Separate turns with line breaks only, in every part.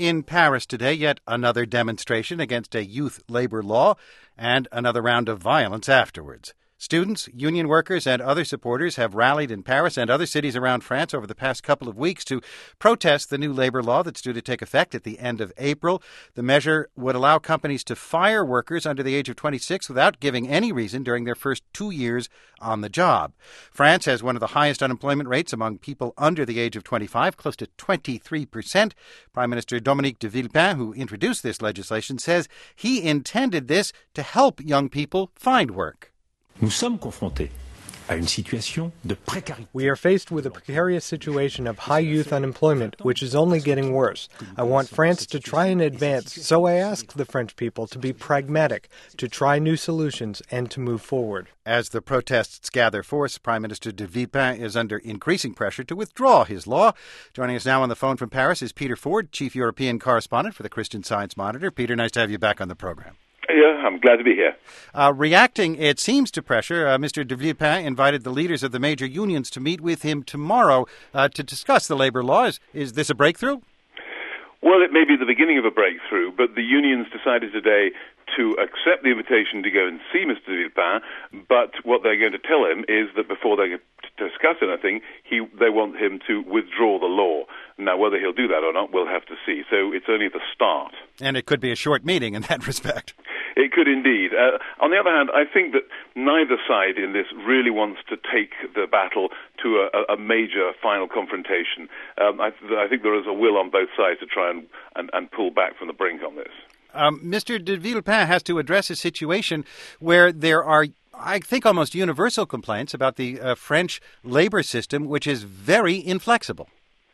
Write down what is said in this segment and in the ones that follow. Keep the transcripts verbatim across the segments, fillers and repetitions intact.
In Paris today, yet another demonstration against a youth labor law and another round of violence afterwards. Students, union workers, and other supporters have rallied in Paris and other cities around France over the past couple of weeks to protest the new labor law that's due to take effect at the end of April. The measure would allow companies to fire workers under the age of twenty-six without giving any reason during their first two years on the job. France has one of the highest unemployment rates among people under the age of twenty-five, close to twenty-three percent. Prime Minister Dominique de Villepin, who introduced this legislation, says he intended this to help young people find work.
Nous sommes confrontés à une situation de précarité.
We are faced with a precarious situation of high youth unemployment, which is only getting worse. I want France to try and advance, so I ask the French people to be pragmatic, to try new solutions, and to move forward.
As the protests gather force, Prime Minister de Villepin is under increasing pressure to withdraw his law. Joining us now on the phone from Paris is Peter Ford, Chief European Correspondent for the Christian Science Monitor. Peter, nice to have you back on the program.
Yeah, I'm glad to be here.
Uh, reacting, it seems, to pressure, uh, Mister de Villepin invited the leaders of the major unions to meet with him tomorrow uh, to discuss the labor laws. Is this a breakthrough?
Well, it may be the beginning of a breakthrough, but the unions decided today to accept the invitation to go and see Mister de Villepin, but what they're going to tell him is that before they discuss anything, he, they want him to withdraw the law. Now, whether he'll do that or not, we'll have to see. So it's only the start.
And it could be a short meeting in that respect.
It could indeed. Uh, on the other hand, I think that neither side in this really wants to take the battle to a, a major final confrontation. Um, I, I think there is a will on both sides to try and, and, and pull back from the brink on this.
Um, Mister de Villepin has to address a situation where there are, I think, almost universal complaints about the uh, French labor system, which is very inflexible.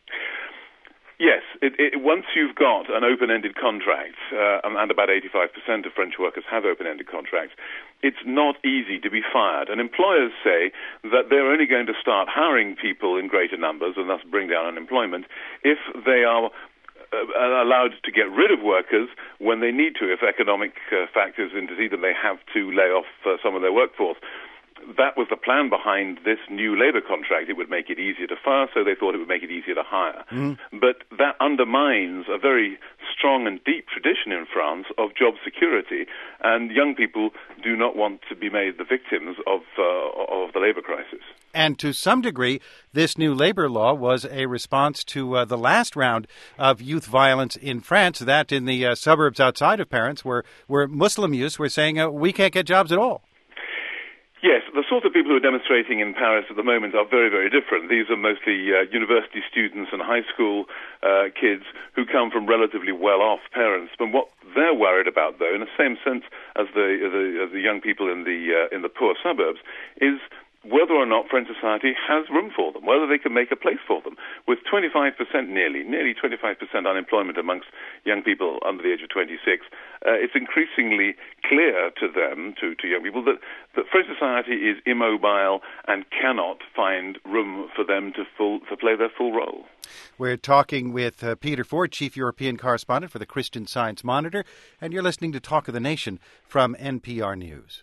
Yes, it, it, once you've got an open-ended contract, uh, and about eighty-five percent of French workers have open-ended contracts, it's not easy to be fired. And employers say that they're only going to start hiring people in greater numbers and thus bring down unemployment if they are uh, allowed to get rid of workers when they need to, if economic uh, factors intercede and they have to lay off uh, some of their workforce. That was the plan behind this new labor contract. It would make it easier to fire, so they thought it would make it easier to hire. Mm. But that undermines a very strong and deep tradition in France of job security, and young people do not want to be made the victims of, uh, of the labor crisis.
And to some degree, this new labor law was a response to uh, the last round of youth violence in France, that in the uh, suburbs outside of Paris, where, where Muslim youths were saying, uh, we can't get jobs at all.
Yes, the sort of people who are demonstrating in Paris at the moment are very, very different. These are mostly uh, university students and high school uh, kids who come from relatively well-off parents. But what they're worried about, though, in the same sense as the, the, as the young people in the, uh, in the poor suburbs, is whether or not French society has room for them, whether they can make a place for them. With twenty-five percent nearly, nearly twenty-five percent unemployment amongst young people under the age of twenty-six, uh, it's increasingly clear to them, to, to young people, that, that French society is immobile and cannot find room for them to, full, to play their full role.
We're talking with uh, Peter Ford, Chief European Correspondent for the Christian Science Monitor, and you're listening to Talk of the Nation from N P R News.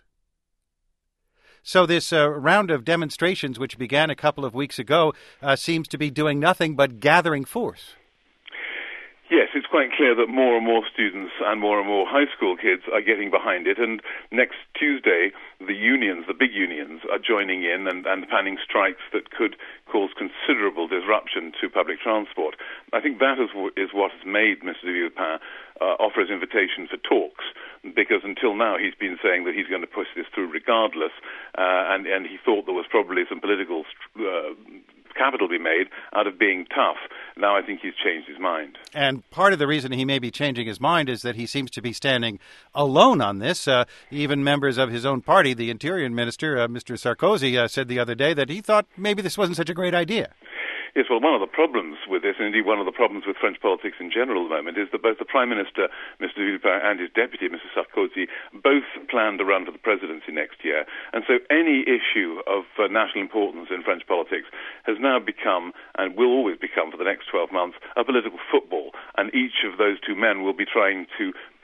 So this uh, round of demonstrations, which began a couple of weeks ago, uh, seems to be doing nothing but gathering force.
Yes, it's quite clear that more and more students and more and more high school kids are getting behind it. And next Tuesday, the unions, the big unions, are joining in and, and planning strikes that could cause considerable disruption to public transport. I think that is, is what has made Mister de Villepin uh, offer his invitation for talks, because until now he's been saying that he's going to push this through regardless, uh, and, and he thought there was probably some political uh, capital be made out of being tough. Now I think he's changed his mind.
And part of the reason he may be changing his mind is that he seems to be standing alone on this. Uh, even members of his own party, the Interior Minister, uh, Mister Sarkozy, uh, said the other day that he thought maybe this wasn't such a great idea.
Yes, well, one of the problems with this, and indeed one of the problems with French politics in general at the moment, is that both the Prime Minister, Mister de Villepin, and his deputy, Mister Sarkozy, both plan to run for the presidency next year. And so any issue of uh, national importance in French politics has now become, and will always become for the next twelve months, a political football. And each of those two men will be trying to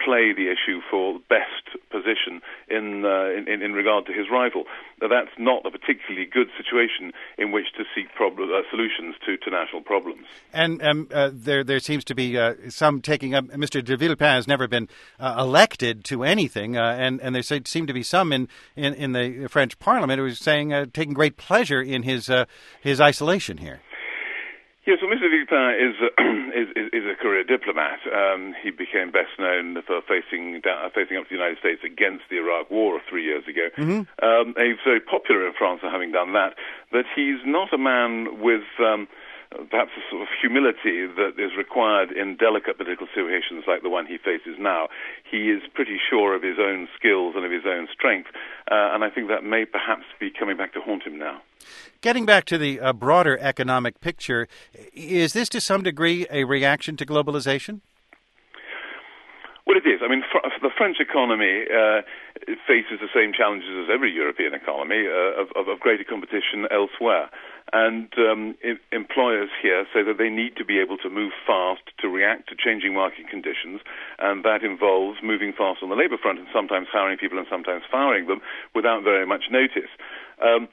play the issue for best position in, uh, in, in regard to his rival. Now, that's not a particularly good situation in which to seek prob- uh, solutions to, to national problems.
And um, uh, there there seems to be uh, some taking up. Mister de Villepin has never been uh, elected to anything, uh, and, and there seem to be some in, in, in the French Parliament who are saying, uh, taking great pleasure in his, uh, his isolation here.
Yes, well, Mister Villepin is, uh, is, is is a career diplomat. Um, he became best known for facing down, facing up to the United States against the Iraq War three years ago. Mm-hmm. Um, he's very popular in France for having done that, but he's not a man with um, perhaps a sort of humility that is required in delicate political situations like the one he faces now. He is pretty sure of his own skills and of his own strength, uh, and I think that may perhaps be coming back to haunt him now.
Getting back to the uh, broader economic picture, is this to some degree a reaction to globalization?
Well, it is. I mean, fr- the French economy uh, faces the same challenges as every European economy uh, of, of, of greater competition elsewhere. And um, I- employers here say that they need to be able to move fast to react to changing market conditions, and that involves moving fast on the labour front and sometimes hiring people and sometimes firing them without very much notice. Um,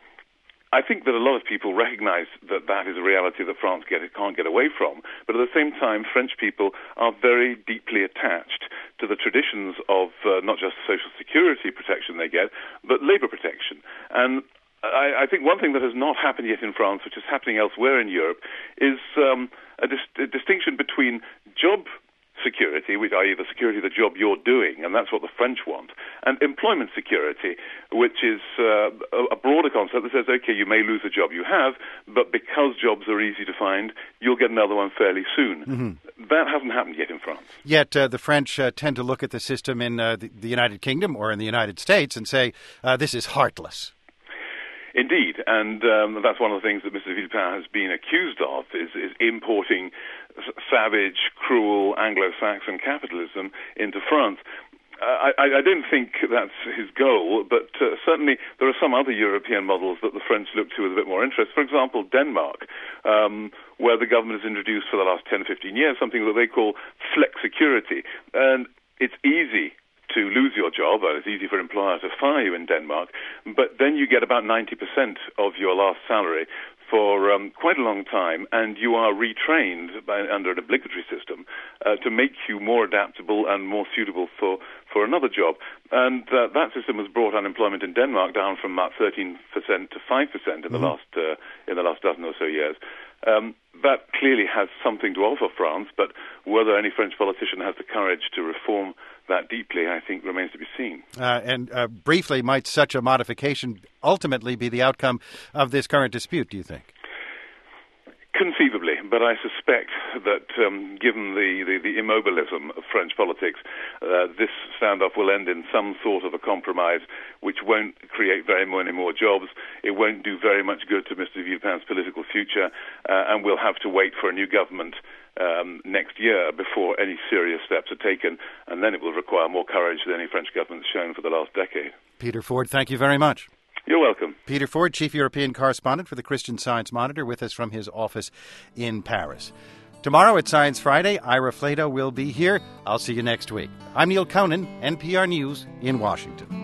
I think that a lot of people recognize that that is a reality that France get, can't get away from. But at the same time, French people are very deeply attached to the traditions of uh, not just social security protection they get, but labor protection. And I, I think one thing that has not happened yet in France, which is happening elsewhere in Europe, is um, a, dis- a distinction between job security, which that is the security of the job you're doing, and that's what the French want, and employment security, which is uh, a broader concept that says, okay, you may lose the job you have, but because jobs are easy to find, you'll get another one fairly soon. Mm-hmm. That hasn't happened yet in France.
Yet uh, the French uh, tend to look at the system in uh, the, the United Kingdom or in the United States and say, uh, this is heartless.
Indeed, and um, that's one of the things that Mister Villepin has been accused of, is, is importing s- savage, cruel Anglo-Saxon capitalism into France. Uh, I, I don't think that's his goal, but uh, certainly there are some other European models that the French look to with a bit more interest. For example, Denmark, um, where the government has introduced for the last ten, fifteen years something that they call flex security. And it's easy to lose your job, or it's easy for an employer to fire you in Denmark, but then you get about ninety percent of your last salary for um, quite a long time, and you are retrained by, under an obligatory system uh, to make you more adaptable and more suitable for, for another job. And uh, that system has brought unemployment in Denmark down from about thirteen percent to five percent in the mm-hmm. last uh, in the last dozen or so years. Um, that clearly has something to offer France, but whether any French politician has the courage to reform that deeply, I think, remains to be seen.
Uh, and uh, briefly, might such a modification ultimately be the outcome of this current dispute, do you think?
Conceivably, but I suspect that um, given the, the, the immobilism of French politics, uh, this standoff will end in some sort of a compromise which won't create very many more jobs. It won't do very much good to Mister Villepin's political future, uh, and we'll have to wait for a new government um, next year before any serious steps are taken, and then it will require more courage than any French government has shown for the last decade.
Peter Ford, thank you very much.
You're welcome.
Peter Ford, Chief European Correspondent for the Christian Science Monitor, with us from his office in Paris. Tomorrow at Science Friday, Ira Flato will be here. I'll see you next week. I'm Neil Conan, N P R News in Washington.